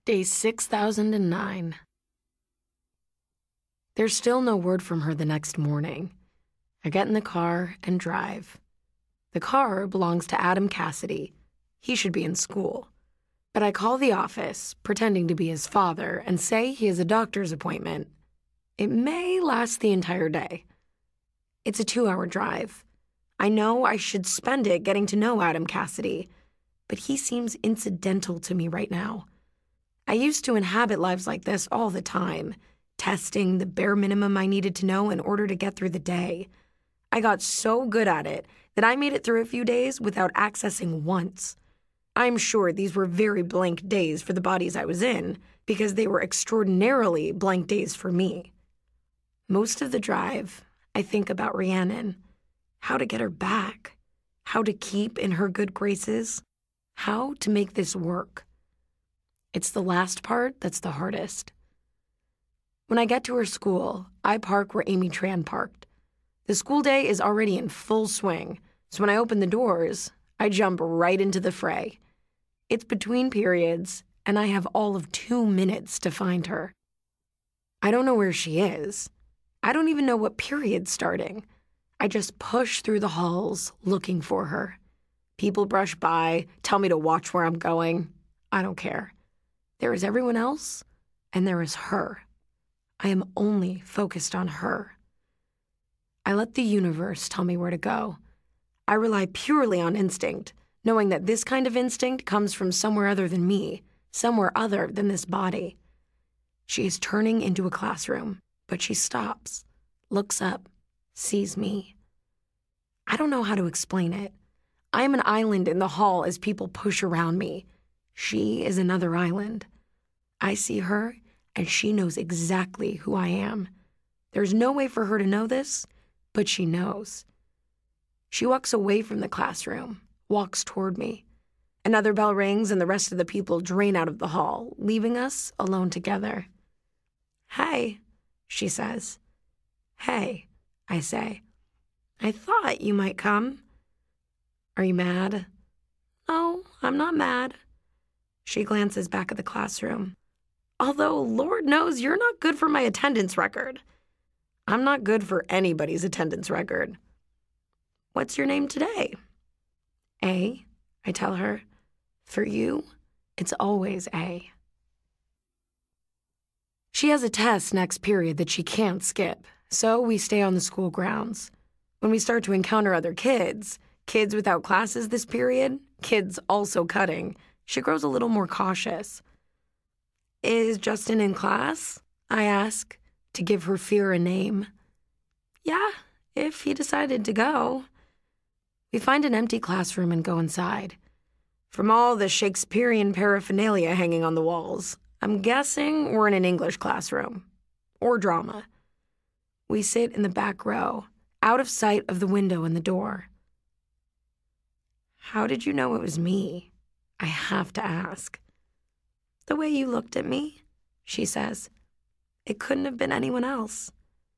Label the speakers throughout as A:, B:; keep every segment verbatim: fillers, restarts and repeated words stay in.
A: Day six thousand nine. There's still no word from her the next morning. I get in the car and drive. The car belongs to Adam Cassidy. He should be in school. But I call the office, pretending to be his father, and say he has a doctor's appointment. It may last the entire day. It's a two-hour drive. I know I should spend it getting to know Adam Cassidy, but he seems incidental to me right now. I used to inhabit lives like this all the time, testing the bare minimum I needed to know in order to get through the day. I got so good at it that I made it through a few days without accessing once. I'm sure these were very blank days for the bodies I was in, because they were extraordinarily blank days for me. Most of the drive, I think about Rhiannon, how to get her back, how to keep in her good graces, how to make this work. It's the last part that's the hardest. When I get to her school, I park where Amy Tran parked. The school day is already in full swing, so when I open the doors, I jump right into the fray. It's between periods, and I have all of two minutes to find her. I don't know where she is. I don't even know what period's starting. I just push through the halls looking for her. People brush by, tell me to watch where I'm going. I don't care. There is everyone else, and there is her. I am only focused on her. I let the universe tell me where to go. I rely purely on instinct, knowing that this kind of instinct comes from somewhere other than me, somewhere other than this body. She is turning into a classroom, but she stops, looks up, sees me. I don't know how to explain it. I am an island in the hall as people push around me. She is another island. I see her, and she knows exactly who I am. There's no way for her to know this, but she knows. She walks away from the classroom, walks toward me. Another bell rings, and the rest of the people drain out of the hall, leaving us alone together. "Hey," she says. "Hey," I say. "I thought you might come." "Are you mad?" "No, I'm not mad." She glances back at the classroom. "Although, Lord knows you're not good for my attendance record." "I'm not good for anybody's attendance record." "What's your name today?" "A," I tell her. "For you, it's always A." She has a test next period that she can't skip, so we stay on the school grounds. When we start to encounter other kids, kids without classes this period, kids also cutting, she grows a little more cautious. "Is Justin in class?" I ask, to give her fear a name. "Yeah, if he decided to go." We find an empty classroom and go inside. From all the Shakespearean paraphernalia hanging on the walls, I'm guessing we're in an English classroom. Or drama. We sit in the back row, out of sight of the window and the door. "How did you know it was me?" I have to ask. "The way you looked at me," she says. "It couldn't have been anyone else."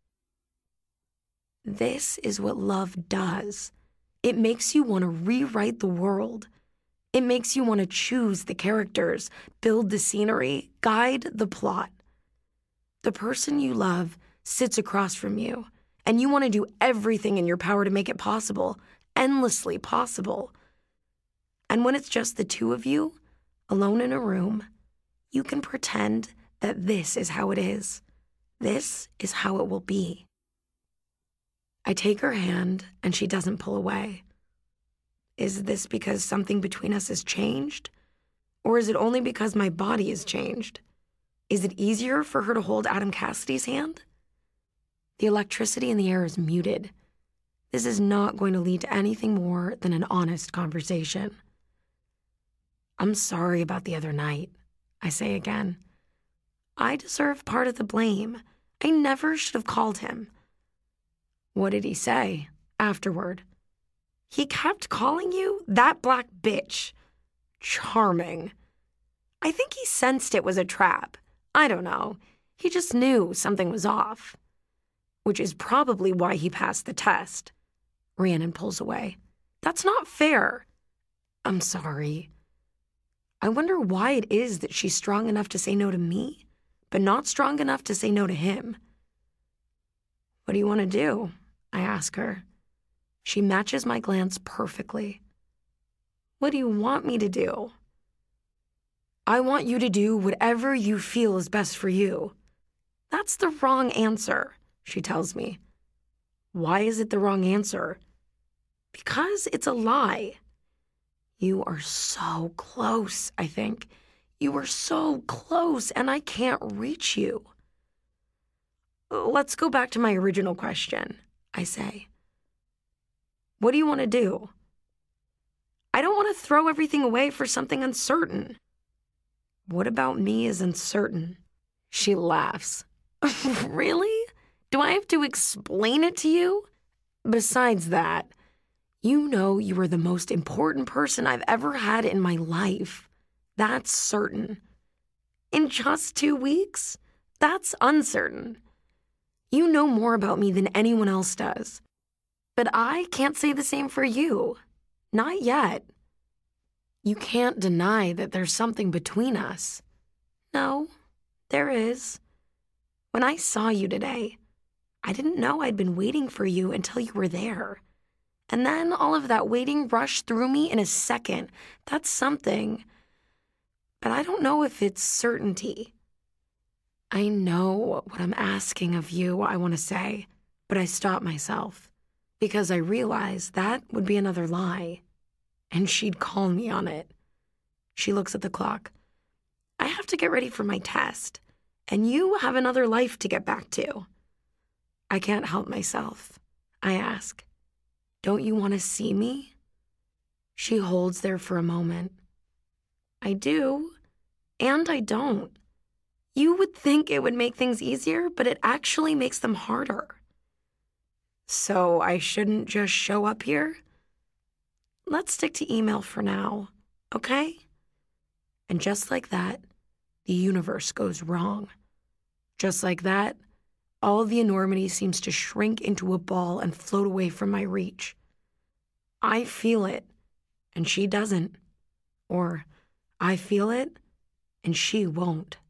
A: This is what love does. It makes you want to rewrite the world. It makes you want to choose the characters, build the scenery, guide the plot. The person you love sits across from you, and you want to do everything in your power to make it possible, endlessly possible. And when it's just the two of you, alone in a room, you can pretend that this is how it is. This is how it will be. I take her hand, and she doesn't pull away. Is this because something between us has changed? Or is it only because my body has changed? Is it easier for her to hold Adam Cassidy's hand? The electricity in the air is muted. This is not going to lead to anything more than an honest conversation. "I'm sorry about the other night," I say again. "I deserve part of the blame. I never should have called him." "What did he say afterward?" "He kept calling you that black bitch." "Charming." "I think he sensed it was a trap. I don't know. He just knew something was off." "Which is probably why he passed the test." Rhiannon pulls away. "That's not fair." "I'm sorry." I wonder why it is that she's strong enough to say no to me, but not strong enough to say no to him. What do you want to do? I ask her. She matches my glance perfectly. What do you want me to do? I want you to do whatever you feel is best for you. That's the wrong answer, she tells me. Why is it the wrong answer? Because it's a lie. You are so close, I think. You are so close, and I can't reach you. Let's go back to my original question, I say. What do you want to do? I don't want to throw everything away for something uncertain. What about me is uncertain? She laughs. Really? Do I have to explain it to you? Besides that, you know you are the most important person I've ever had in my life. That's certain. In just two weeks? That's uncertain. You know more about me than anyone else does. But I can't say the same for you. Not yet. You can't deny that there's something between us. No, there is. When I saw you today, I didn't know I'd been waiting for you until you were there. And then all of that waiting rushed through me in a second. That's something. But I don't know if it's certainty. I know what I'm asking of you, I want to say, but I stop myself because I realize that would be another lie, and she'd call me on it. She looks at the clock. I have to get ready for my test, and you have another life to get back to. I can't help myself. I ask, don't you want to see me? She holds there for a moment. I do, and I don't. You would think it would make things easier, but it actually makes them harder. So I shouldn't just show up here? Let's stick to email for now, okay? And just like that, the universe goes wrong. Just like that, all the enormity seems to shrink into a ball and float away from my reach. I feel it, and she doesn't. Or I feel it, and she won't.